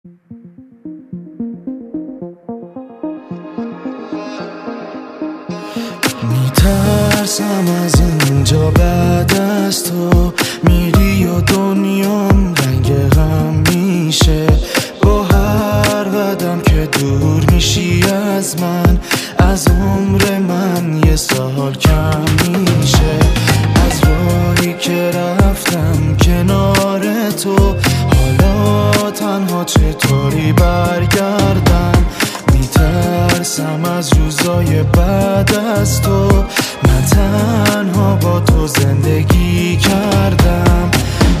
میترسم از اینجا بعد از تو میری و دنیام رنگ غم میشه. با هر قدم که دور میشی از من، از عمر من یه سال کم میشه. از راهی که رفتم کنار تو، حالا تنها چطوری برگردم؟ میترسم از روزای بعد از تو، من تنها با تو زندگی کردم.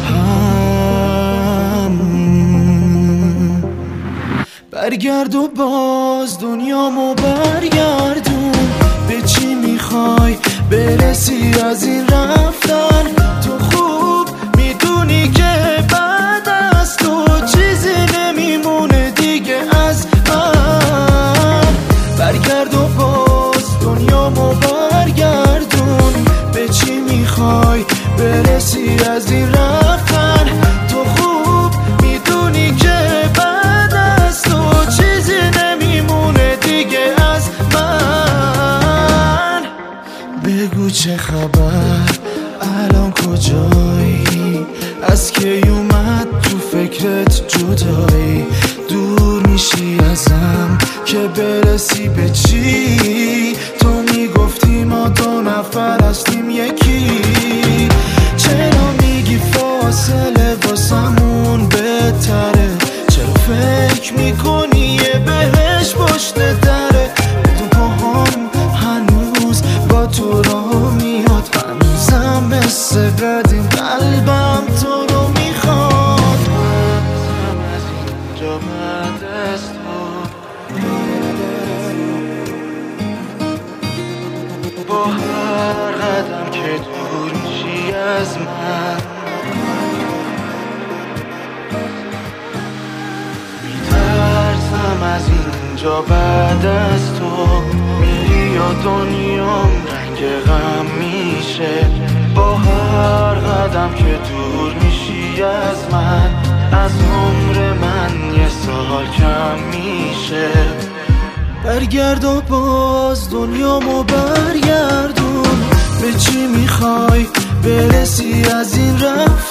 برگرد و باز دنیامو برگردون. به چی میخوای برسی از این رفتن؟ تو خوب میدونی که بعد از تو چیزی نمیمونه دیگه از من. برگرد و باز دنیامو برگردون. به چی میخوای برسی از این رفتن؟ تو خوب میدونی که بعد از تو چیزی نمیمونه دیگه از من. بگو چه خبر، الان کجایی؟ از کی اومد تو فکرت جدایی؟ دور میشی ازم که برسی به چی؟ تو میگفتی ما دو نفر هستیم یکی. چرا میگی فاصله واسمون بهتره؟ چرا فکر میکنی یه بهش پشت دره؟ تو پاهام هنوز با تو راه میاد، هنوزم مثل قدیم قلبم تو رو میخواد. از اینجا بعد از تو، با هر قدم که دور میشی از من، میترسم از اینجا بعد از تو میری و دنیام رنگ غم میشه. با هر قدم که دور میشی از من، از عمر من یه سال کم میشه. برگرد و باز دنیامو برگردون. به چی میخوای برسی از این رفت؟